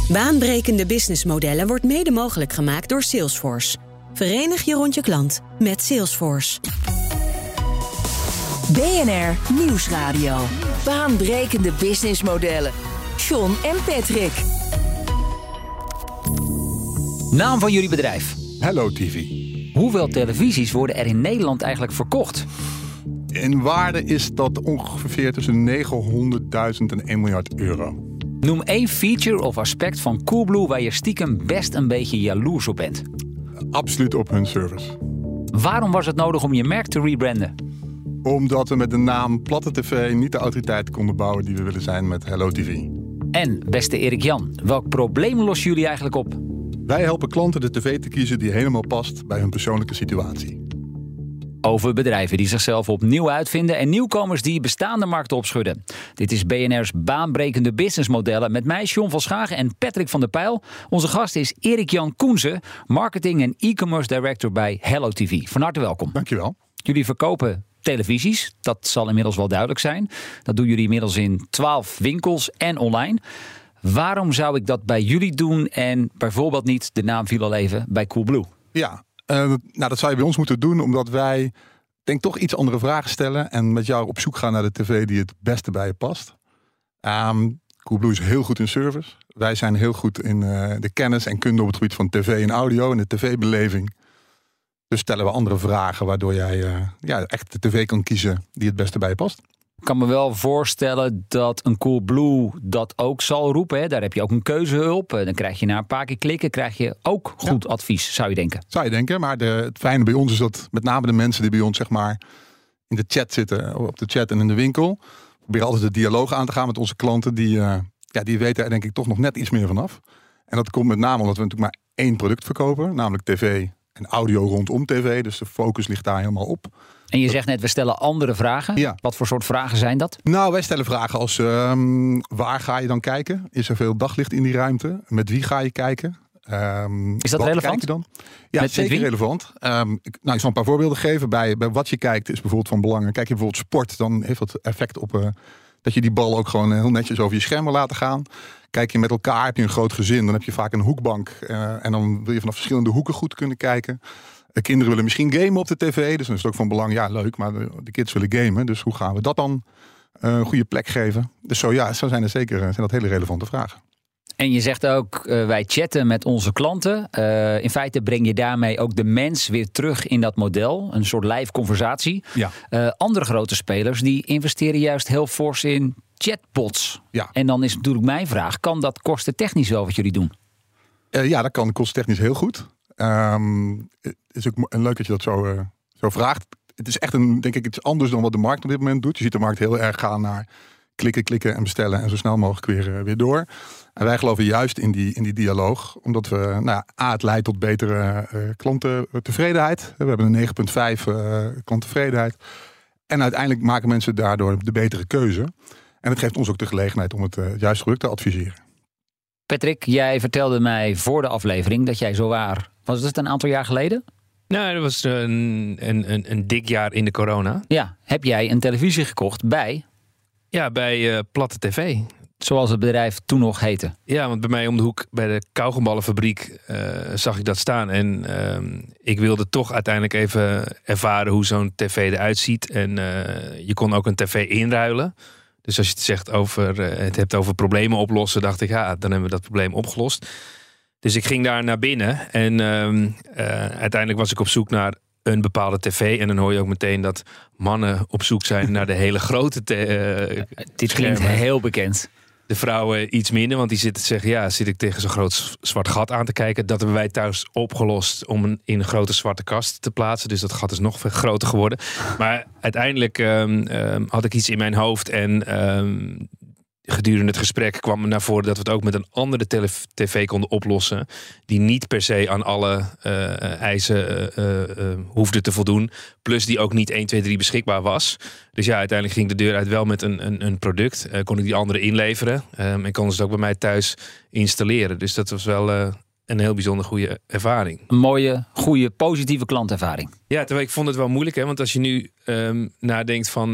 Baanbrekende businessmodellen wordt mede mogelijk gemaakt door Salesforce. Verenig je rond je klant met Salesforce. BNR Nieuwsradio. Baanbrekende businessmodellen. John en Patrick. Naam van jullie bedrijf? Hello TV. Hoeveel televisies worden er in Nederland eigenlijk verkocht? In waarde is dat ongeveer tussen 900.000 en 1 miljard euro. Noem 1 feature of aspect van Coolblue waar je stiekem best een beetje jaloers op bent. Absoluut op hun service. Waarom was het nodig om je merk te rebranden? Omdat we met de naam Platte TV niet de autoriteit konden bouwen die we willen zijn met Hello TV. En, beste Erik-Jan, welk probleem lossen jullie eigenlijk op? Wij helpen klanten de tv te kiezen die helemaal past bij hun persoonlijke situatie. Over bedrijven die zichzelf opnieuw uitvinden en nieuwkomers die bestaande markten opschudden. Dit is BNR's baanbrekende businessmodellen met mij, John van Schagen en Patrick van der Pijl. Onze gast is Erik-Jan Koense, marketing en e-commerce director bij Hello TV. Van harte welkom. Dankjewel. Jullie verkopen televisies, dat zal inmiddels wel duidelijk zijn. Dat doen jullie inmiddels in 12 winkels en online. Waarom zou ik dat bij jullie doen en bijvoorbeeld niet, de naam viel al even, bij Coolblue? Ja, dat zou je bij ons moeten doen omdat wij denk toch iets andere vragen stellen en met jou op zoek gaan naar de tv die het beste bij je past. Coolblue is heel goed in service. Wij zijn heel goed in de kennis en kunde op het gebied van tv en audio en de tv-beleving. Dus stellen we andere vragen waardoor jij echt de tv kan kiezen die het beste bij je past. Ik kan me wel voorstellen dat een Coolblue dat ook zal roepen. Hè? Daar heb je ook een keuzehulp. Dan krijg je na een paar keer klikken krijg je ook goed advies, zou je denken. Zou je denken, maar het fijne bij ons is dat met name de mensen die bij ons zeg maar in de chat zitten, op de chat en in de winkel, proberen altijd de dialoog aan te gaan met onze klanten. Die weten er denk ik toch nog net iets meer vanaf. En dat komt met name omdat we natuurlijk maar 1 product verkopen, namelijk tv en audio rondom tv. Dus de focus ligt daar helemaal op. En je zegt net, we stellen andere vragen. Ja. Wat voor soort vragen zijn dat? Nou, wij stellen vragen als waar ga je dan kijken? Is er veel daglicht in die ruimte? Met wie ga je kijken? Is dat relevant? Kijk je dan? Ja, zeker relevant. Ik zal een paar voorbeelden geven. Bij wat je kijkt is bijvoorbeeld van belang. Kijk je bijvoorbeeld sport, dan heeft dat effect op dat je die bal ook gewoon heel netjes over je scherm wil laten gaan. Kijk je met elkaar, heb je een groot gezin, dan heb je vaak een hoekbank. En dan wil je vanaf verschillende hoeken goed kunnen kijken. Kinderen willen misschien gamen op de tv, dus dan is het ook van belang. Ja, leuk, maar de kids willen gamen. Dus hoe gaan we dat dan een goede plek geven? Dus zo zijn er zeker zijn dat hele relevante vragen. En je zegt ook, wij chatten met onze klanten. In feite breng je daarmee ook de mens weer terug in dat model. Een soort live conversatie. Ja. Andere grote spelers die investeren juist heel fors in chatbots. Ja. En dan is natuurlijk mijn vraag, kan dat kostentechnisch wel wat jullie doen? Ja, dat kan kostentechnisch heel goed. Het is ook leuk dat je dat zo vraagt. Het is echt denk ik iets anders dan wat de markt op dit moment doet. Je ziet de markt heel erg gaan naar klikken en bestellen en zo snel mogelijk weer door. En wij geloven juist in die dialoog, omdat we het leidt tot betere klantentevredenheid. We hebben een 9,5 klanttevredenheid. En uiteindelijk maken mensen daardoor de betere keuze. En het geeft ons ook de gelegenheid om het juiste product te adviseren. Patrick, jij vertelde mij voor de aflevering dat jij zowaar, was het een aantal jaar geleden? Nou, dat was een dik jaar in de corona. Ja, heb jij een televisie gekocht bij? Ja, bij Platte TV. Zoals het bedrijf toen nog heette. Ja, want bij mij om de hoek bij de kauwgomballenfabriek zag ik dat staan. En ik wilde toch uiteindelijk even ervaren hoe zo'n tv eruit ziet. En je kon ook een tv inruilen. Dus als je het hebt over problemen oplossen, dacht ik, dan hebben we dat probleem opgelost. Dus ik ging daar naar binnen en uiteindelijk was ik op zoek naar een bepaalde tv. En dan hoor je ook meteen dat mannen op zoek zijn naar de hele grote dit klinkt heel bekend. De vrouwen iets minder, want die zitten te zeggen, zit ik tegen zo'n groot zwart gat aan te kijken. Dat hebben wij thuis opgelost om in een grote zwarte kast te plaatsen. Dus dat gat is nog veel groter geworden. Maar uiteindelijk had ik iets in mijn hoofd en gedurende het gesprek kwam naar voren dat we het ook met een andere tv konden oplossen. Die niet per se aan alle eisen hoefde te voldoen. Plus die ook niet 1, 2, 3 beschikbaar was. Dus ja, uiteindelijk ging de deur uit wel met een product. Kon ik die andere inleveren. En konden ze het ook bij mij thuis installeren. Dus dat was wel een heel bijzonder goede ervaring. Een mooie, goede, positieve klantervaring. Ja, terwijl ik vond het wel moeilijk. Hè? Want als je nu nadenkt van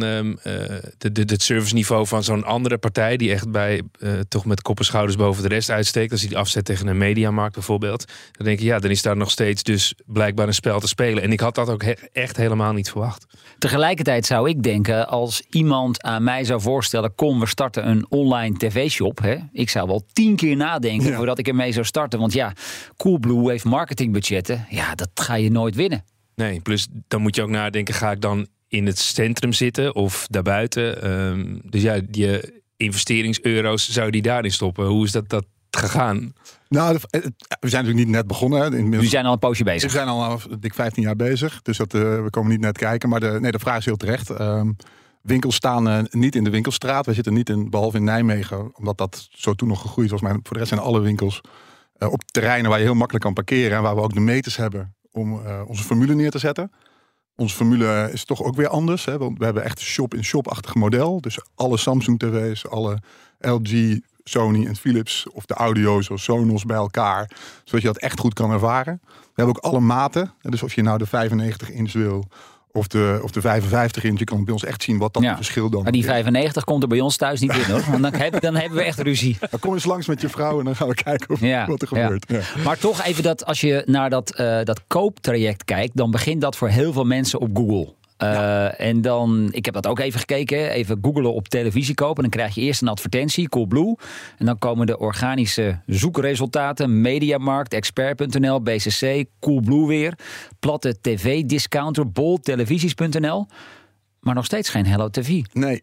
het serviceniveau van zo'n andere partij... die echt toch met kop en schouders boven de rest uitsteekt... als je die afzet tegen een Mediamarkt bijvoorbeeld... dan denk je, dan is daar nog steeds dus blijkbaar een spel te spelen. En ik had dat ook echt helemaal niet verwacht. Tegelijkertijd zou ik denken, als iemand aan mij zou voorstellen... kom, we starten een online tv-shop. Hè? Ik zou wel 10 keer nadenken voordat ik ermee zou starten. Want Coolblue heeft marketingbudgetten. Ja, dat ga je nooit winnen. Nee, plus dan moet je ook nadenken, ga ik dan in het centrum zitten of daarbuiten? Dus die investeringseuro's, zou die daarin stoppen? Hoe is dat gegaan? Nou, we zijn natuurlijk niet net begonnen. We zijn al een poosje bezig. We zijn al dik 15 jaar bezig, dus we komen niet net kijken. Maar de vraag is heel terecht. Winkels staan niet in de winkelstraat. Wij zitten niet behalve in Nijmegen, omdat dat zo toen nog gegroeid was. Maar voor de rest zijn alle winkels op terreinen waar je heel makkelijk kan parkeren. En waar we ook de meters hebben om onze formule neer te zetten. Onze formule is toch ook weer anders. Hè? Want we hebben echt een shop-in-shop-achtig model. Dus alle Samsung tv's, alle LG, Sony en Philips... of de audio's of Sonos bij elkaar. Zodat je dat echt goed kan ervaren. We hebben ook alle maten. Dus of je nou de 95 inch wil... Of de 55 inch, je kan bij ons echt zien wat dat verschil dan is. Maar die 95 komt er bij ons thuis niet in, hoor. Want dan hebben we echt ruzie. Dan kom eens langs met je vrouw en dan gaan we kijken wat er gebeurt. Ja. Maar toch even dat, als je naar dat kooptraject kijkt... dan begint dat voor heel veel mensen op Google. En dan, ik heb dat ook even gekeken, even googelen op televisie kopen. Dan krijg je eerst een advertentie, Coolblue. En dan komen de organische zoekresultaten. Mediamarkt, expert.nl, BCC, Coolblue weer. Platte tv-discounter, boltelevisies.nl. Maar nog steeds geen Hello TV. Nee.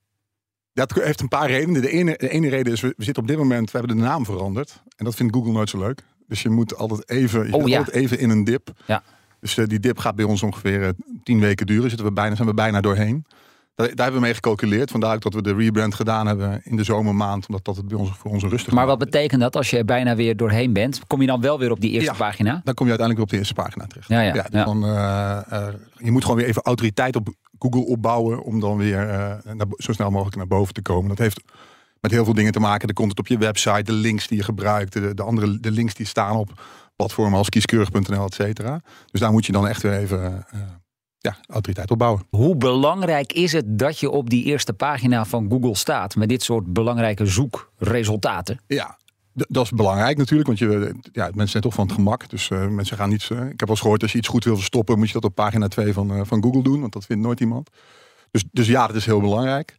Dat heeft een paar redenen. De ene reden is, we zitten op dit moment, we hebben de naam veranderd. En dat vindt Google nooit zo leuk. Dus je moet altijd even in een dip. Ja. Dus die dip gaat bij ons ongeveer 10 weken duren. Zijn we bijna doorheen. Daar hebben we mee gecalculeerd. Vandaar ook dat we de rebrand gedaan hebben in de zomermaand. Omdat het bij ons voor ons rustig. Maar wat betekent dat als je er bijna weer doorheen bent? Kom je dan wel weer op die eerste pagina? Dan kom je uiteindelijk weer op de eerste pagina terecht. Ja. Je moet gewoon weer even autoriteit op Google opbouwen. Om dan weer zo snel mogelijk naar boven te komen. Dat heeft met heel veel dingen te maken. De content op je website, de links die je gebruikt. De links die staan op platformen als kieskeurig.nl, et cetera. Dus daar moet je dan echt weer even autoriteit opbouwen. Hoe belangrijk is het dat je op die eerste pagina van Google staat met dit soort belangrijke zoekresultaten? Ja, dat is belangrijk natuurlijk, want mensen zijn toch van het gemak. Dus mensen gaan niet... ik heb wel eens gehoord, als je iets goed wil verstoppen, moet je dat op pagina 2 van Google doen, want dat vindt nooit iemand. Dus dat is heel belangrijk.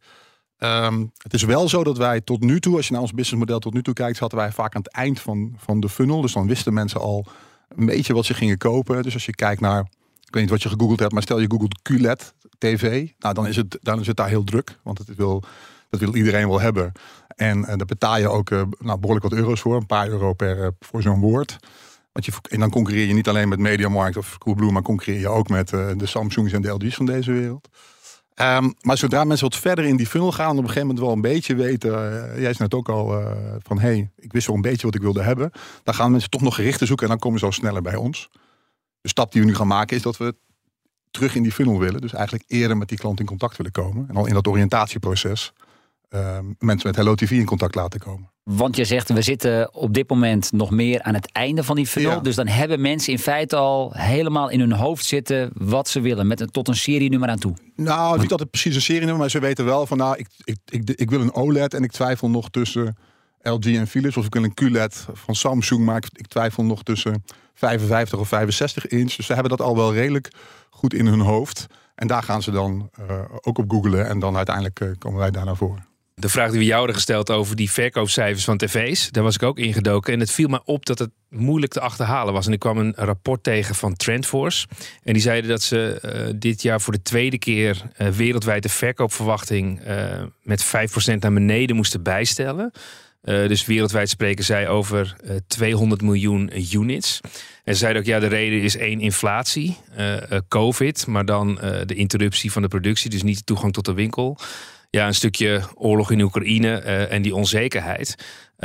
Het is wel zo dat wij tot nu toe, als je naar ons businessmodel tot nu toe kijkt, zaten wij vaak aan het eind van de funnel. Dus dan wisten mensen al een beetje wat ze gingen kopen. Dus als je kijkt naar, ik weet niet wat je gegoogeld hebt, maar stel je googelt QLED TV. Nou, dan is het daar heel druk, want dat wil iedereen wel hebben. En daar betaal je ook behoorlijk wat euro's voor, een paar euro voor zo'n woord. En dan concurreer je niet alleen met Mediamarkt of Coolblue, maar concurreer je ook met de Samsungs en de LG's van deze wereld. Maar zodra mensen wat verder in die funnel gaan, op een gegeven moment wel een beetje weten, jij zei net ook al van ik wist wel een beetje wat ik wilde hebben. Dan gaan mensen toch nog gerichter zoeken en dan komen ze zo sneller bij ons. De stap die we nu gaan maken is dat we terug in die funnel willen. Dus eigenlijk eerder met die klant in contact willen komen. En al in dat oriëntatieproces mensen met Hello TV in contact laten komen. Want je zegt, we zitten op dit moment nog meer aan het einde van die funnel. Ja. Dus dan hebben mensen in feite al helemaal in hun hoofd zitten wat ze willen. Tot een serienummer aan toe. Nou, niet altijd precies een serienummer, maar ze weten wel van ik wil een OLED en ik twijfel nog tussen LG en Philips. Of ik wil een QLED van Samsung, maar ik twijfel nog tussen 55 of 65 inch. Dus ze hebben dat al wel redelijk goed in hun hoofd. En daar gaan ze dan ook op googlen en dan uiteindelijk komen wij daar naar voren. De vraag die we jou hadden gesteld over die verkoopcijfers van tv's, daar was ik ook ingedoken. En het viel me op dat het moeilijk te achterhalen was. En ik kwam een rapport tegen van TrendForce. En die zeiden dat ze dit jaar voor de tweede keer wereldwijd de verkoopverwachting met 5% naar beneden moesten bijstellen. Dus wereldwijd spreken zij over 200 miljoen units. En ze zeiden ook, de reden is 1, inflatie, COVID, maar dan de interruptie van de productie, dus niet de toegang tot de winkel. Ja, een stukje oorlog in Oekraïne en die onzekerheid.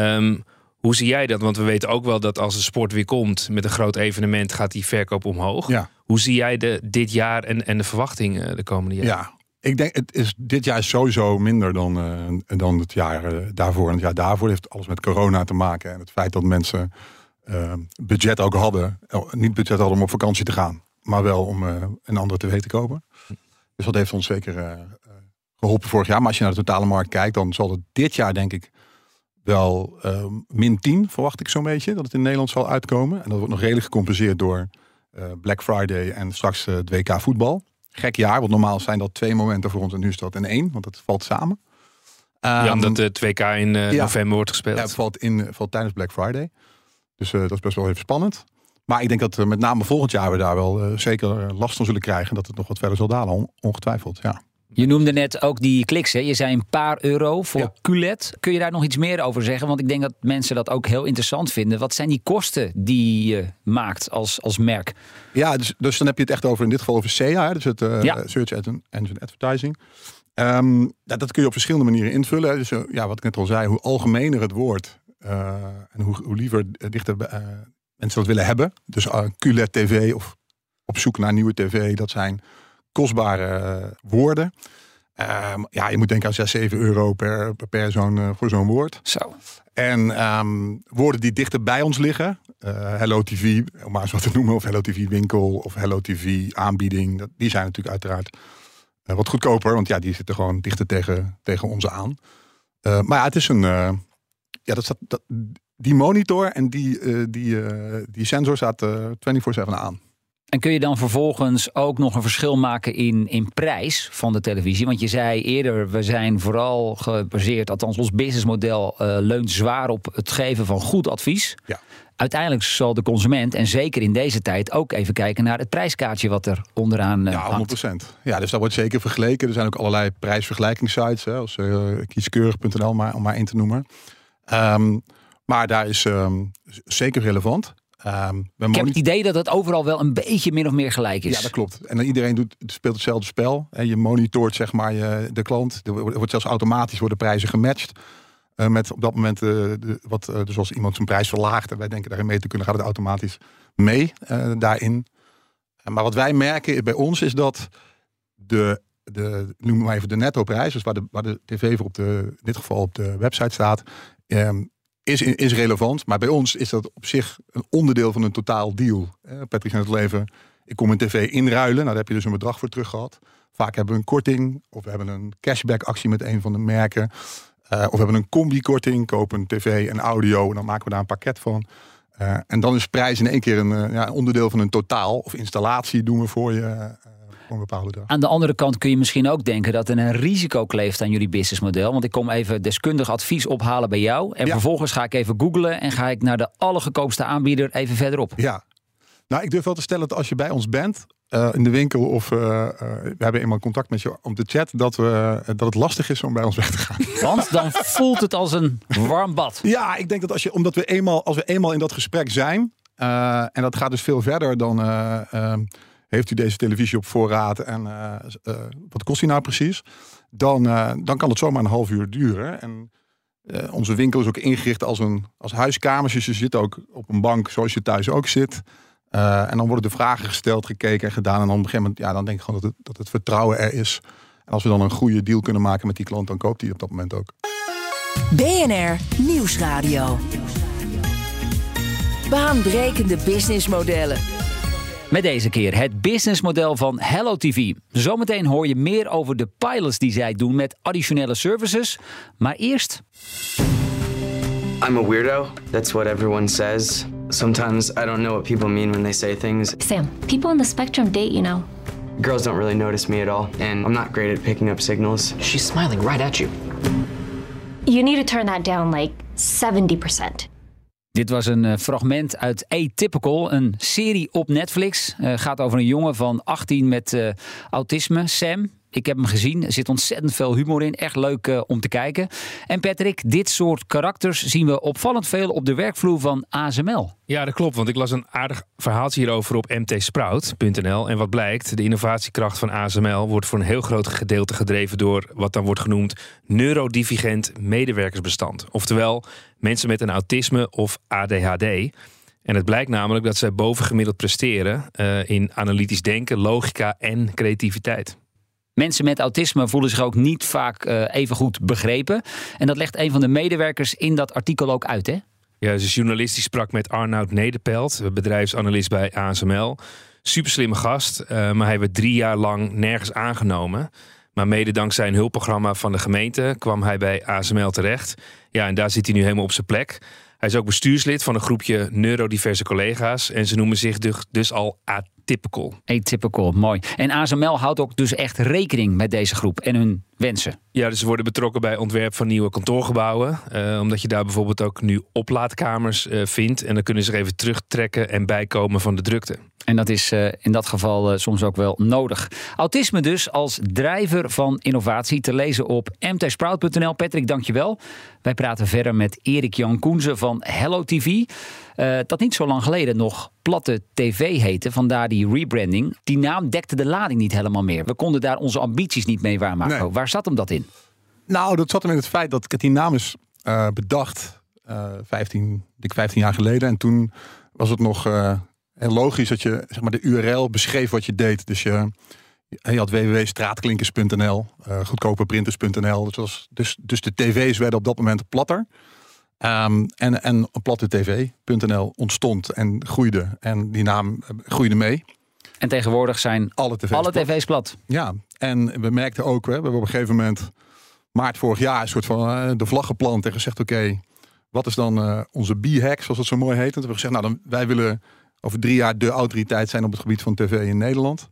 Hoe zie jij dat? Want we weten ook wel dat als de sport weer komt met een groot evenement, gaat die verkoop omhoog. Ja. Hoe zie jij dit jaar en de verwachting de komende jaren? Ja, ik denk dit jaar is sowieso minder dan het jaar daarvoor. En het jaar daarvoor heeft alles met corona te maken. En het feit dat mensen budget ook hadden. Niet budget hadden om op vakantie te gaan. Maar wel om een andere tv te kopen. Dus dat heeft ons zeker geholpen vorig jaar. Maar als je naar de totale markt kijkt, dan zal het dit jaar denk ik wel -10 verwacht ik zo'n beetje. Dat het in Nederland zal uitkomen. En dat wordt nog redelijk gecompenseerd door Black Friday en straks het WK voetbal. Gek jaar, want normaal zijn dat 2 momenten voor ons en nu is dat in 1. Want dat valt samen. Omdat de 2K in november wordt gespeeld. Ja, het valt tijdens Black Friday. Dus dat is best wel even spannend. Maar ik denk dat met name volgend jaar we daar wel zeker last van zullen krijgen. Dat het nog wat verder zal dalen, ongetwijfeld. Ja. Je noemde net ook die kliks. Hè? Je zei een paar euro voor QLED. Kun je daar nog iets meer over zeggen? Want ik denk dat mensen dat ook heel interessant vinden. Wat zijn die kosten die je maakt als merk? Ja, dus dan heb je het echt over in dit geval over SEA. Dus het Search Engine Advertising. Dat kun je op verschillende manieren invullen. Dus wat ik net al zei, hoe algemener het wordt en hoe liever dichter mensen dat willen hebben. Dus QLED TV of op zoek naar nieuwe tv, dat zijn kostbare woorden. Je moet denken aan 6, 7 euro per voor zo'n woord. Zo. En woorden die dichter bij ons liggen. Hello TV, om maar eens wat te noemen. Of Hello TV winkel of Hello TV aanbieding. Die zijn natuurlijk uiteraard wat goedkoper. Want die zitten gewoon dichter tegen ons aan. Maar het is een... die monitor en die sensor staat 24/7 aan. En kun je dan vervolgens ook nog een verschil maken in prijs van de televisie? Want je zei eerder, we zijn vooral gebaseerd, althans ons businessmodel leunt zwaar op het geven van goed advies. Ja. Uiteindelijk zal de consument, en zeker in deze tijd, ook even kijken naar het prijskaartje wat er onderaan hangt. 100%. Ja, dus dat wordt zeker vergeleken. Er zijn ook allerlei prijsvergelijkingssites, als kieskeurig.nl om maar één te noemen. Maar daar is zeker relevant. Ik heb het idee dat het overal wel een beetje min of meer gelijk is. Ja, dat klopt. En speelt hetzelfde spel. En je monitort zeg maar de klant. Er wordt zelfs automatisch worden prijzen gematcht. Met op dat moment, dus als iemand zijn prijs verlaagt en wij denken daarin mee te kunnen, gaat het automatisch mee daarin. Maar wat wij merken bij ons is dat noem maar even de netto prijs, dus waar de tv voor in dit geval op de website staat, is relevant, maar bij ons is dat op zich een onderdeel van een totaal deal. Patrick zei het al even, ik kom een tv inruilen, nou daar heb je dus een bedrag voor terug gehad. Vaak hebben we een korting, of we hebben een cashback actie met een van de merken. Of we hebben een combi-korting, koop een tv en audio en dan maken we daar een pakket van. En dan is prijs in één keer een onderdeel van een totaal, of installatie doen we voor je. Een bepaalde bedrag. Aan de andere kant kun je misschien ook denken dat er een risico kleeft aan jullie businessmodel. Want ik kom even deskundig advies ophalen bij jou. En vervolgens ga ik even googlen en ga ik naar de allergoedkoopste aanbieder even verderop. Ja, nou ik durf wel te stellen dat als je bij ons bent, in de winkel of we hebben eenmaal contact met je op de chat, dat het lastig is om bij ons weg te gaan. Want dan voelt het als een warm bad. Ja, ik denk dat als we eenmaal in dat gesprek zijn, en dat gaat dus veel verder dan heeft u deze televisie op voorraad en wat kost die nou precies? Dan kan het zomaar een half uur duren. En onze winkel is ook ingericht als huiskamer. Dus je zit ook op een bank zoals je thuis ook zit. En dan worden de vragen gesteld, gekeken en gedaan. En dan op een gegeven moment, dan denk ik gewoon dat het vertrouwen er is. En als we dan een goede deal kunnen maken met die klant, dan koopt hij op dat moment ook. BNR Nieuwsradio. Baanbrekende businessmodellen. Met deze keer het businessmodel van Hello TV. Zometeen hoor je meer over de pilots die zij doen met additionele services. Maar eerst... I'm a weirdo. That's what everyone says. Sometimes I don't know what people mean when they say things. Sam, people on the spectrum date, you know. Girls don't really notice me at all, and I'm not great at picking up signals. She's smiling right at you. You need to turn that down like 70%. Dit was een fragment uit Atypical, een serie op Netflix. Gaat over een jongen van 18 met autisme, Sam. Ik heb hem gezien, er zit ontzettend veel humor in. Echt leuk om te kijken. En Patrick, dit soort karakters zien we opvallend veel op de werkvloer van ASML. Ja, dat klopt, want ik las een aardig verhaaltje hierover op mtsprout.nl. En wat blijkt, de innovatiekracht van ASML wordt voor een heel groot gedeelte gedreven door wat dan wordt genoemd neurodivergent medewerkersbestand. Oftewel, mensen met een autisme of ADHD. En het blijkt namelijk dat zij bovengemiddeld presteren in analytisch denken, logica en creativiteit. Mensen met autisme voelen zich ook niet vaak even goed begrepen. En dat legt een van de medewerkers in dat artikel ook uit, hè? Ja, dus een journalist die sprak met Arnoud Nederpelt, bedrijfsanalist bij ASML. Super slimme gast, maar hij werd 3 jaar lang nergens aangenomen. Maar mede dankzij een hulpprogramma van de gemeente kwam hij bij ASML terecht. Ja, en daar zit hij nu helemaal op zijn plek. Hij is ook bestuurslid van een groepje neurodiverse collega's. En ze noemen zich dus al atypical. Atypical, mooi. En ASML houdt ook dus echt rekening met deze groep en hun wensen. Ja, dus ze worden betrokken bij ontwerp van nieuwe kantoorgebouwen. Omdat je daar bijvoorbeeld ook nu oplaadkamers vindt. En dan kunnen ze even terugtrekken en bijkomen van de drukte. En dat is in dat geval soms ook wel nodig. Autisme dus als drijver van innovatie te lezen op mtsprout.nl. Patrick, dankjewel. Wij praten verder met Erik-Jan Koenzen van Hello TV. Dat niet zo lang geleden nog Platte TV heette. Vandaar die rebranding. Die naam dekte de lading niet helemaal meer. We konden daar onze ambities niet mee waarmaken. Nee. Waar zat hem dat in? Nou, dat zat hem in het feit dat die naam is bedacht 15 jaar geleden. En toen was het nog heel logisch dat je zeg maar, de URL beschreef wat je deed. Dus je had www.straatklinkers.nl, goedkoperprinters.nl. Dus de tv's werden op dat moment platter. En plattetv.nl ontstond en groeide. En die naam groeide mee. En tegenwoordig zijn alle tv's plat. Ja, en we merkten ook, we hebben op een gegeven moment maart vorig jaar een soort van de vlag geplant en gezegd, oké, wat is dan onze B-hack, zoals het zo mooi heet. En toen hebben we gezegd, nou, wij willen over 3 jaar de autoriteit zijn op het gebied van tv in Nederland.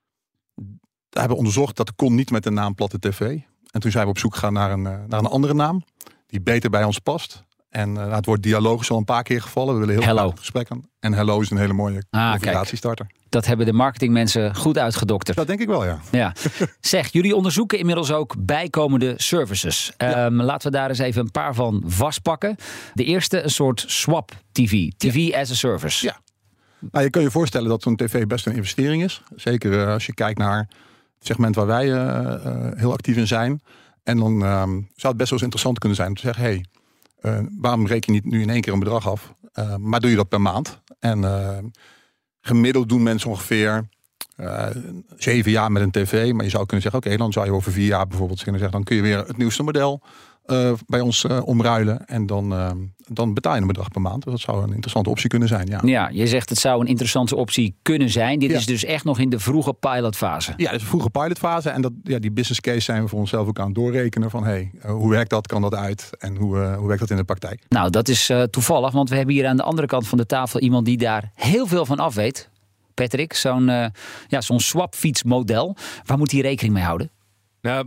Daar hebben we onderzocht, dat kon niet met de naam Platte TV. En toen zijn we op zoek gegaan naar een andere naam, die beter bij ons past. En het woord dialoog is al een paar keer gevallen. We willen heel graag gesprekken. En Hello is een hele mooie conversatiestarter. Dat hebben de marketingmensen goed uitgedokterd. Dat denk ik wel, ja. Zeg, jullie onderzoeken inmiddels ook bijkomende services. Laten we daar eens even een paar van vastpakken. De eerste, een soort swap TV. TV as a service. Ja. Nou, je kan je voorstellen dat zo'n tv best een investering is. Zeker als je kijkt naar het segment waar wij heel actief in zijn. En dan zou het best wel eens interessant kunnen zijn om te zeggen, hey, waarom reken je niet nu in 1 keer een bedrag af? Maar doe je dat per maand? En gemiddeld doen mensen ongeveer 7 jaar met een tv. Maar je zou kunnen zeggen, oké, dan zou je over 4 jaar bijvoorbeeld kunnen zeggen, dan kun je weer het nieuwste model bij ons omruilen. En dan betaal je een bedrag per maand. Dus dat zou een interessante optie kunnen zijn. Ja, je zegt het zou een interessante optie kunnen zijn. Dit is dus echt nog in de vroege pilotfase. Ja, het is een vroege pilotfase. En die business case zijn we voor onszelf ook aan het doorrekenen. Van hoe werkt dat? Kan dat uit? En hoe werkt dat in de praktijk? Nou, dat is toevallig. Want we hebben hier aan de andere kant van de tafel iemand die daar heel veel van af weet. Patrick, zo'n swapfietsmodel. Waar moet hij rekening mee houden? Nou,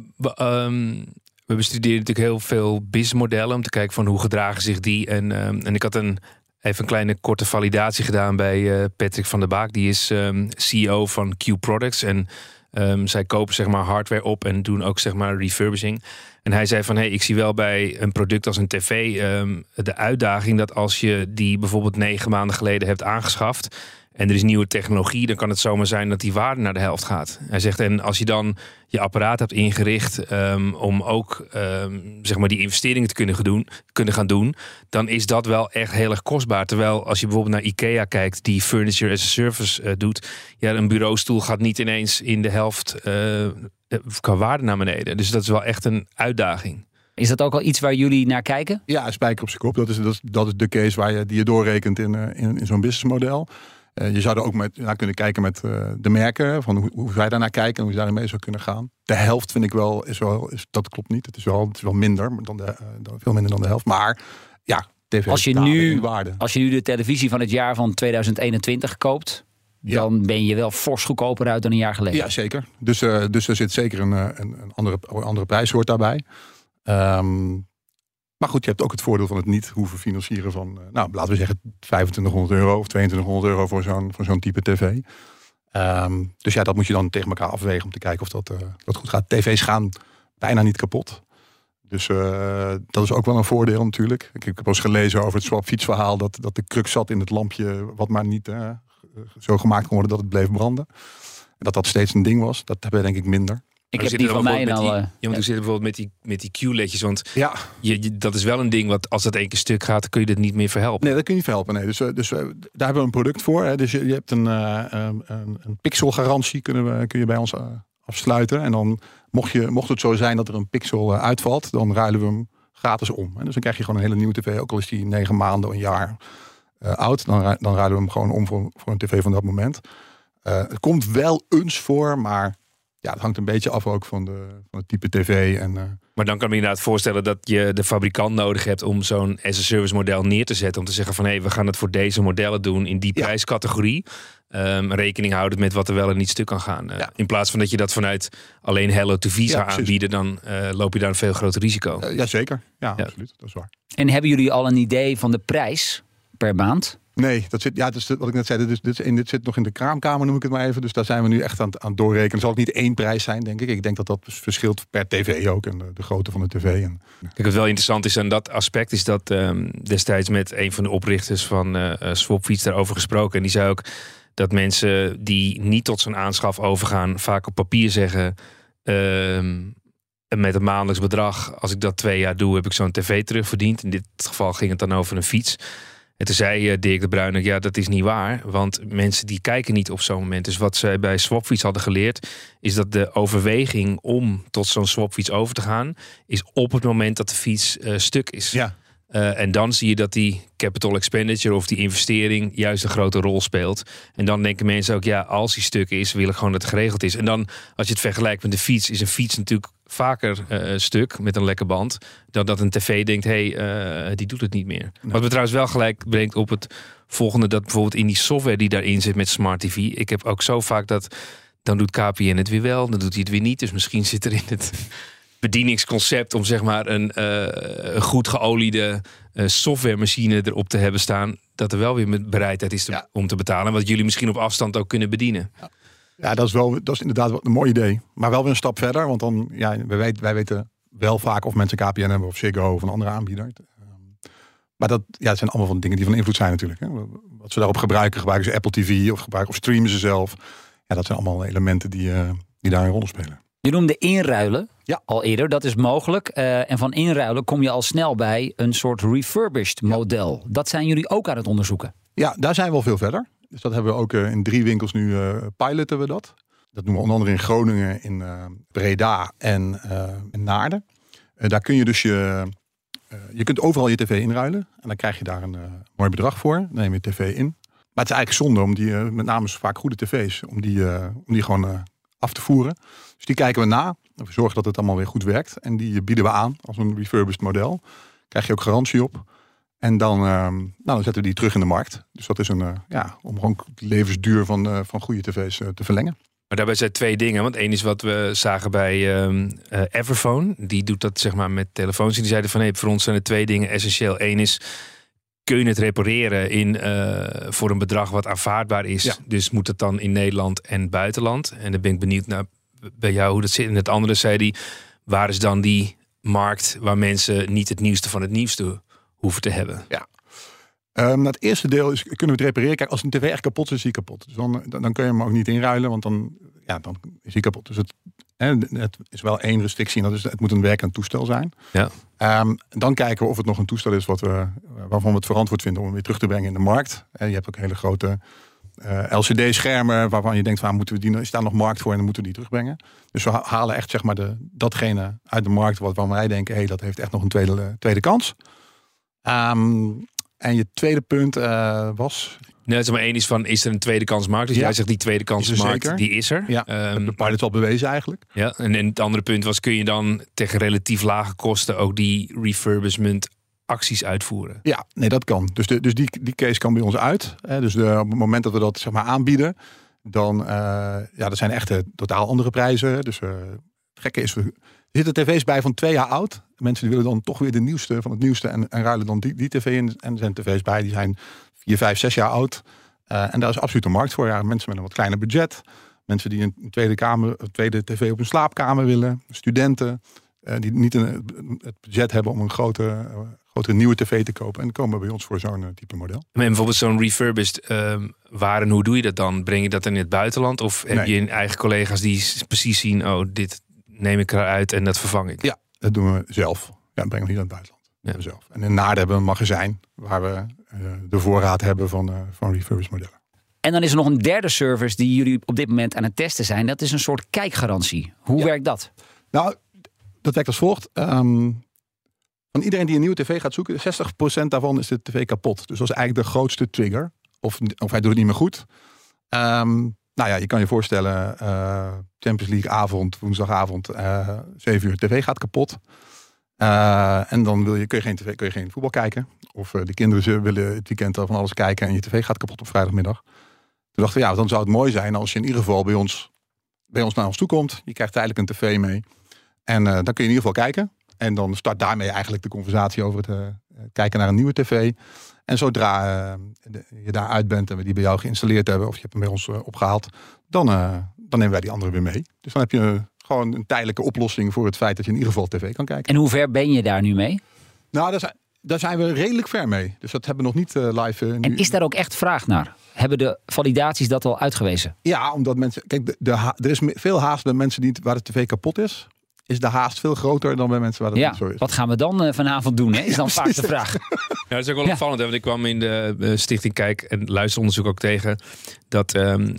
we bestuderen natuurlijk heel veel businessmodellen om te kijken van hoe gedragen zich die. En ik had even een kleine korte validatie gedaan bij Patrick van der Baak. Die is CEO van Q Products. En zij kopen zeg maar hardware op en doen ook zeg maar refurbishing. En hij zei van, ik zie wel bij een product als een tv de uitdaging dat als je die bijvoorbeeld 9 maanden geleden hebt aangeschaft en er is nieuwe technologie, dan kan het zomaar zijn dat die waarde naar de helft gaat. Hij zegt, en als je dan je apparaat hebt ingericht om ook zeg maar die investeringen te kunnen gaan doen, dan is dat wel echt heel erg kostbaar. Terwijl als je bijvoorbeeld naar IKEA kijkt, die furniture as a service doet, een bureaustoel gaat niet ineens in de helft qua waarde naar beneden. Dus dat is wel echt een uitdaging. Is dat ook al iets waar jullie naar kijken? Ja, spijker op zijn kop. Dat is de case die je doorrekent in zo'n businessmodel. Je zou er ook naar kunnen kijken met de merken, van hoe zij daarnaar kijken en hoe je daarin mee zou kunnen gaan. De helft vind ik wel, dat klopt niet. Het is wel minder, veel minder dan de helft. Maar ja, tv als je nu de televisie van het jaar van 2021 koopt, dan ben je wel fors goedkoper uit dan een jaar geleden. Ja, zeker. Dus er zit zeker een andere prijs hoort daarbij. Maar goed, je hebt ook het voordeel van het niet hoeven financieren van, laten we zeggen, €2500 of €2200 voor zo'n type tv. Dus dat moet je dan tegen elkaar afwegen om te kijken of dat goed gaat. TV's gaan bijna niet kapot. Dus dat is ook wel een voordeel natuurlijk. Ik heb eens gelezen over het swapfietsverhaal dat de crux zat in het lampje wat maar niet zo gemaakt kon worden dat het bleef branden. En dat steeds een ding was. Dat hebben we denk ik minder. Ik heb die van mij al. Want we zitten bijvoorbeeld met die Q-ledjes. Want dat is wel een ding wat als dat 1 keer stuk gaat, kun je dat niet meer verhelpen. Nee, dat kun je niet verhelpen. Nee. Dus daar hebben we een product voor. Hè. Dus je hebt een pixelgarantie kun je bij ons afsluiten. En dan mocht het zo zijn dat er een pixel uitvalt, dan ruilen we hem gratis om. Dus dan krijg je gewoon een hele nieuwe tv, ook al is die 9 maanden, een jaar oud. Dan ruilen we hem gewoon om voor een tv van dat moment. Het komt wel eens voor, maar ja, het hangt een beetje af ook van het type tv. Maar dan kan ik me inderdaad voorstellen dat je de fabrikant nodig hebt om zo'n as-a-service model neer te zetten. Om te zeggen van we gaan het voor deze modellen doen in die prijscategorie. Rekening houden met wat er wel en niet stuk kan gaan. In plaats van dat je dat vanuit alleen Hello TV zou aanbieden, dan loop je daar een veel groter risico. Jazeker, absoluut. Dat is waar. En hebben jullie al een idee van de prijs per maand? Nee, dat zit, dat is wat ik net zei. Dit zit nog in de kraamkamer, noem ik het maar even. Dus daar zijn we nu echt aan doorrekenen. Zal het niet één prijs zijn, denk ik. Ik denk dat verschilt per tv ook en de grootte van de tv. Kijk, wat wel interessant is aan dat aspect is dat destijds met een van de oprichters van Swapfiets daarover gesproken. En die zei ook dat mensen die niet tot zo'n aanschaf overgaan vaak op papier zeggen met een maandelijks bedrag, als ik dat 2 jaar doe, heb ik zo'n tv terugverdiend. In dit geval ging het dan over een fiets. En toen zei Dirk de Bruin, dat is niet waar. Want mensen die kijken niet op zo'n moment. Dus wat zij bij Swapfiets hadden geleerd, is dat de overweging om tot zo'n Swapfiets over te gaan, is op het moment dat de fiets stuk is. Ja. En dan zie je dat die capital expenditure of die investering juist een grote rol speelt. En dan denken mensen ook, als die stuk is, wil ik gewoon dat het geregeld is. En dan, als je het vergelijkt met de fiets, is een fiets natuurlijk vaker stuk met een lekke band, dan dat een tv denkt, die doet het niet meer. Nee. Wat me trouwens wel gelijk brengt op het volgende, dat bijvoorbeeld in die software die daarin zit met Smart TV, ik heb ook zo vaak dat, dan doet KPN het weer wel, dan doet hij het weer niet. Dus misschien zit er in het bedieningsconcept om zeg maar een goed geoliede softwaremachine erop te hebben staan, dat er wel weer met bereidheid is om te betalen, wat jullie misschien op afstand ook kunnen bedienen. Ja, dat is inderdaad een mooi idee. Maar wel weer een stap verder. Want dan, wij weten wel vaak of mensen KPN hebben of Ziggo of een andere aanbieder. Maar dat zijn allemaal van dingen die van invloed zijn natuurlijk. Hè. Wat ze daarop gebruiken ze Apple TV of streamen ze zelf. Ja, dat zijn allemaal elementen die daar een rol spelen. Je noemde inruilen al eerder, dat is mogelijk. En van inruilen kom je al snel bij een soort refurbished model. Dat zijn jullie ook aan het onderzoeken? Ja, daar zijn we al veel verder. Dus dat hebben we ook in 3 winkels nu piloten we dat. Dat doen we onder andere in Groningen, in Breda en in Naarden. Daar kun je dus je kunt overal je tv inruilen. En dan krijg je daar een mooi bedrag voor. Dan neem je tv in. Maar het is eigenlijk zonde om die, met name vaak goede tv's, om die gewoon af te voeren. Dus die kijken we na. We zorgen dat het allemaal weer goed werkt. En die bieden we aan als een refurbished model. Krijg je ook garantie op. En dan zetten we die terug in de markt. Dus dat is om gewoon de levensduur van goede tv's te verlengen. Maar daarbij zijn 2 dingen. Want één is wat we zagen bij Everphone. Die doet dat zeg maar met telefoons. En die zeiden van voor ons zijn er 2 dingen essentieel. Eén is, kun je het repareren voor een bedrag wat aanvaardbaar is. Ja. Dus moet het dan in Nederland en buitenland. En dan ben ik benieuwd naar bij jou hoe dat zit. En het andere zei die, waar is dan die markt waar mensen niet het nieuwste van het nieuwste hoeven te hebben? Ja. Het eerste deel is, kunnen we het repareren? Kijk, als een tv echt kapot is, is hij kapot. Dus dan kun je hem ook niet inruilen, want dan is hij kapot. Dus het is wel 1 restrictie, en dat is, het moet een werkend toestel zijn. Ja. Dan kijken we of het nog een toestel is waarvan we het verantwoord vinden om hem weer terug te brengen in de markt. Je hebt ook hele grote LCD-schermen waarvan je denkt, is daar nog markt voor en dan moeten we die terugbrengen. Dus we halen echt zeg maar datgene uit de markt waarvan wij denken, dat heeft echt nog een tweede kans. En je tweede punt was? Nee, het is maar 1 is van, is er een tweede kansmarkt? Dus jij zegt die tweede kansmarkt, die is er. Ja, de pilot al bewezen eigenlijk. Ja, en het andere punt was, kun je dan tegen relatief lage kosten ook die refurbishment acties uitvoeren? Ja, nee, dat kan. Dus die case kan bij ons uit. Dus op het moment dat we dat zeg maar aanbieden, dan dat zijn echt totaal andere prijzen. Dus het gekke is, er zitten tv's bij van 2 jaar oud. Mensen die willen dan toch weer de nieuwste van het nieuwste en ruilen dan die tv in. En er zijn tv's bij die zijn 4, 5, 6 jaar oud. En daar is absoluut een markt voor. Ja, mensen met een wat kleiner budget. Mensen die een tweede tv op hun slaapkamer willen. Studenten die niet het budget hebben om een grotere nieuwe tv te kopen. En komen bij ons voor zo'n type model. En bijvoorbeeld zo'n refurbished waar en hoe doe je dat dan? Breng je dat in het buitenland? Of heb je eigen collega's die precies zien, dit neem ik eruit en dat vervang ik? Ja, dat doen we zelf. Ja, brengen we hier in het buitenland. Ja. Zelf. En in Naarden hebben we een magazijn waar we de voorraad hebben van refurbished modellen. En dan is er nog een derde service die jullie op dit moment aan het testen zijn. Dat is een soort kijkgarantie. Hoe werkt dat? Nou, dat werkt als volgt. van iedereen die een nieuwe tv gaat zoeken, 60% daarvan is de tv kapot. Dus dat is eigenlijk de grootste trigger. Of hij doet het niet meer goed. Nou ja, je kan je voorstellen, Champions League avond, woensdagavond, 7 uur, tv gaat kapot. En dan kun je geen voetbal kijken. Of de kinderen willen het weekend van alles kijken en je tv gaat kapot op vrijdagmiddag. Toen dachten we, dan zou het mooi zijn als je in ieder geval bij ons naar ons toe komt. Je krijgt tijdelijk een tv mee. En dan kun je in ieder geval kijken. En dan start daarmee eigenlijk de conversatie over het kijken naar een nieuwe tv. En zodra je daar uit bent en we die bij jou geïnstalleerd hebben, of je hebt hem bij ons opgehaald, dan nemen wij die andere weer mee. Dus dan heb je gewoon een tijdelijke oplossing voor het feit dat je in ieder geval tv kan kijken. En hoe ver ben je daar nu mee? Nou, daar zijn we redelijk ver mee. Dus dat hebben we nog niet live. En is daar ook echt vraag naar? Hebben de validaties dat al uitgewezen? Ja, omdat mensen... Kijk, er is veel haast bij mensen waar de tv kapot is. Is de haast veel groter dan bij mensen waar dat niet zo is. Wat gaan we dan vanavond doen? Hè? Is dan vaak de vraag. Ja, dat is ook wel opvallend. Hè? Want ik kwam in de Stichting Kijk en Luisteronderzoek ook tegen dat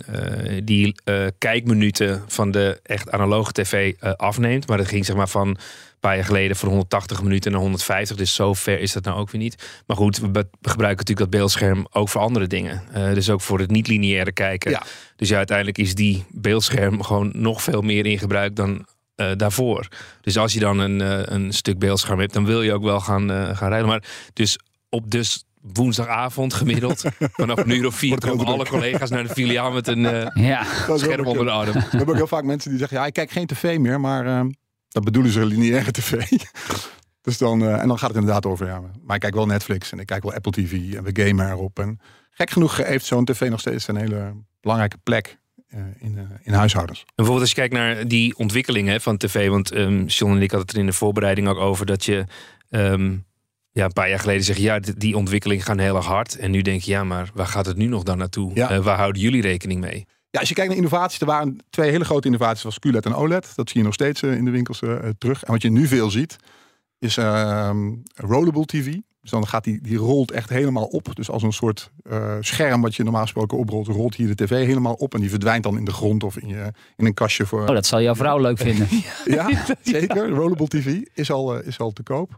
die kijkminuten van de echt analoge tv afneemt. Maar dat ging zeg maar van een paar jaar geleden van 180 minuten naar 150. Dus zo ver is dat nou ook weer niet. Maar goed, we gebruiken natuurlijk dat beeldscherm ook voor andere dingen. Dus ook voor het niet-lineaire kijken. Ja. Dus ja, uiteindelijk is die beeldscherm gewoon nog veel meer in gebruik dan daarvoor. Dus als je dan een stuk beeldscherm hebt, dan wil je ook wel gaan rijden. Maar dus op woensdagavond gemiddeld, vanaf een uur of 4 komen alle collega's naar de filiaal met een scherm onder de arm. We hebben ook heel vaak mensen die zeggen, ik kijk geen tv meer, maar dat bedoelen ze lineaire tv. Dus dan gaat het inderdaad over, maar ik kijk wel Netflix en ik kijk wel Apple TV en we gamen erop. En gek genoeg heeft zo'n tv nog steeds een hele belangrijke plek in huishoudens. En bijvoorbeeld als je kijkt naar die ontwikkelingen van tv, want John en ik hadden het er in de voorbereiding ook over dat je een paar jaar geleden zeggen, die ontwikkelingen gaan heel erg hard. En nu denk je, maar waar gaat het nu nog dan naartoe? Ja. Waar houden jullie rekening mee? Ja, als je kijkt naar innovaties, er waren 2 hele grote innovaties, was QLED en OLED. Dat zie je nog steeds in de winkels terug. En wat je nu veel ziet, is rollable TV. Dus dan gaat die rolt echt helemaal op. Dus als een soort scherm wat je normaal gesproken oprolt, rolt hier de tv helemaal op. En die verdwijnt dan in de grond of in een kastje. Voor. Dat zal jouw vrouw leuk vinden. Ja, zeker. Rollable TV is al te koop.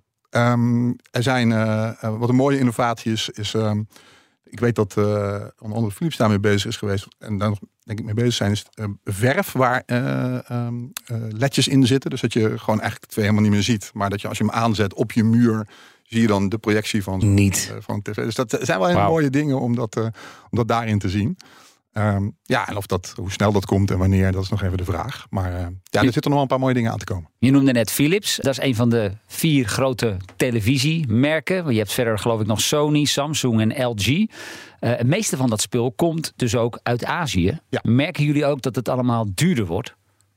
Er zijn, wat een mooie innovatie is ik weet dat onder andere Philips daarmee bezig is geweest. En daar nog denk ik mee bezig zijn, is verf waar ledjes in zitten. Dus dat je gewoon eigenlijk twee helemaal niet meer ziet. Maar dat je als je hem aanzet op je muur, zie je dan de projectie van tv. Dus dat zijn wel hele mooie dingen om dat daarin te zien. En hoe snel dat komt en wanneer, dat is nog even de vraag. Maar er zitten nog wel een paar mooie dingen aan te komen. Je noemde net Philips. Dat is een van de 4 grote televisiemerken. Je hebt verder geloof ik nog Sony, Samsung en LG. Het meeste van dat spul komt dus ook uit Azië. Ja. Merken jullie ook dat het allemaal duurder wordt?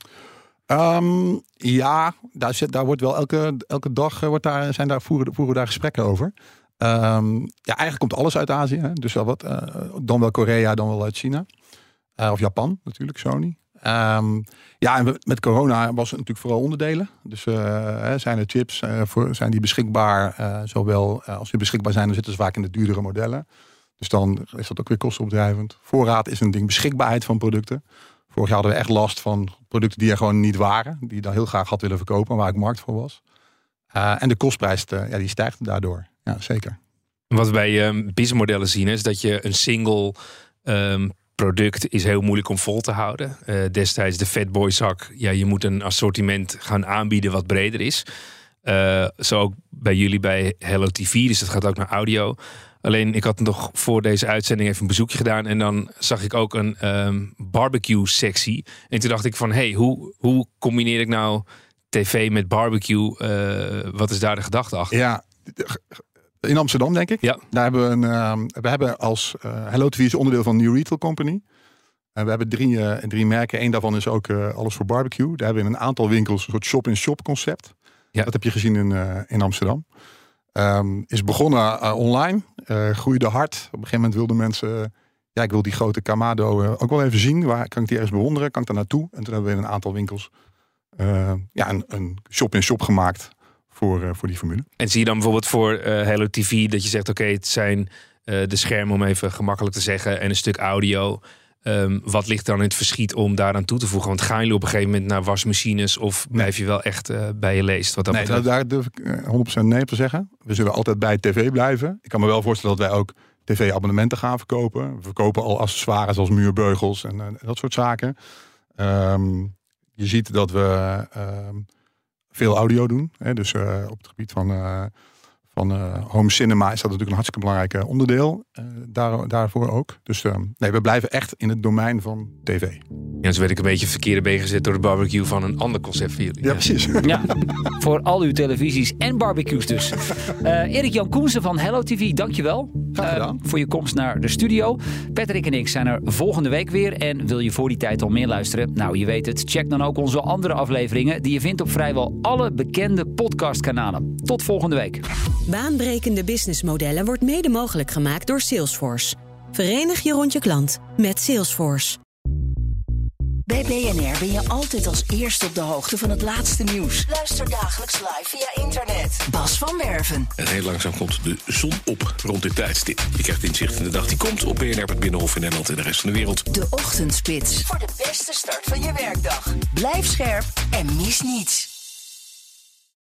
Daar wordt wel elke dag voeren we daar gesprekken over. Eigenlijk komt alles uit Azië. Hè? Dus dan wel Korea, dan wel uit China. Of Japan natuurlijk, Sony. En met corona was het natuurlijk vooral onderdelen. Dus zijn er chips, zijn die beschikbaar? Zowel als die beschikbaar zijn, dan zitten ze vaak in de duurdere modellen. Dus dan is dat ook weer kostenopdrijvend. Voorraad is een ding, beschikbaarheid van producten. Vorig jaar hadden we echt last van producten die er gewoon niet waren. Die je dan heel graag had willen verkopen, waar ik markt voor was. En de kostprijs die stijgt daardoor. Ja, zeker. Wat we bij businessmodellen zien is dat je een single product is heel moeilijk om vol te houden. Destijds de Fatboy zak. Ja, je moet een assortiment gaan aanbieden wat breder is. Zo ook bij jullie bij Hello TV. Dus dat gaat ook naar audio. Alleen ik had nog voor deze uitzending even een bezoekje gedaan. En dan zag ik ook een barbecue sectie. En toen dacht ik van hoe combineer ik nou tv met barbecue? Wat is daar de gedachte achter? Ja, in Amsterdam denk ik. Ja. Daar hebben we hebben als Hello TV is onderdeel van New Retail Company. En we hebben drie merken. Eén daarvan is ook alles voor barbecue. Daar hebben we in een aantal winkels een soort shop-in-shop concept. Ja. Dat heb je gezien in Amsterdam. Is begonnen online. Groeide hard. Op een gegeven moment wilden mensen... ik wil die grote Kamado ook wel even zien. Waar kan ik die ergens bewonderen? Kan ik daar naartoe? En toen hebben we in een aantal winkels een shop-in-shop gemaakt voor die formule. En zie je dan bijvoorbeeld voor Hello TV dat je zegt... oké, het zijn de schermen om even gemakkelijk te zeggen... en een stuk audio. Wat ligt dan in het verschiet om daaraan toe te voegen? Want gaan jullie op een gegeven moment naar wasmachines of blijf je wel echt bij je leest? Wat dat daar durf ik 100% nee op te zeggen. We zullen altijd bij tv blijven. Ik kan me wel voorstellen dat wij ook tv-abonnementen gaan verkopen. We verkopen al accessoires als muurbeugels en dat soort zaken. Je ziet dat we veel audio doen. Hè? Dus op het gebied van home cinema is dat natuurlijk een hartstikke belangrijk onderdeel. Daarvoor ook. Dus we blijven echt in het domein van tv. Ja, zo werd ik een beetje verkeerde been gezet door de barbecue van een ander concept voor jullie. Ja, precies. Ja, voor al uw televisies en barbecues dus. Erik-Jan Koensen van Hello TV, dankjewel. Graag gedaan. Voor je komst naar de studio. Patrick en ik zijn er volgende week weer. En wil je voor die tijd al meer luisteren? Nou, je weet het. Check dan ook onze andere afleveringen die je vindt op vrijwel alle bekende podcastkanalen. Tot volgende week. Baanbrekende businessmodellen wordt mede mogelijk gemaakt door Salesforce. Verenig je rond je klant met Salesforce. Bij BNR ben je altijd als eerste op de hoogte van het laatste nieuws. Luister dagelijks live via internet. Bas van Werven. En heel langzaam komt de zon op rond dit tijdstip. Je krijgt inzicht in de dag die komt op BNR, het Binnenhof in Nederland en de rest van de wereld. De Ochtendspits. Voor de beste start van je werkdag. Blijf scherp en mis niets.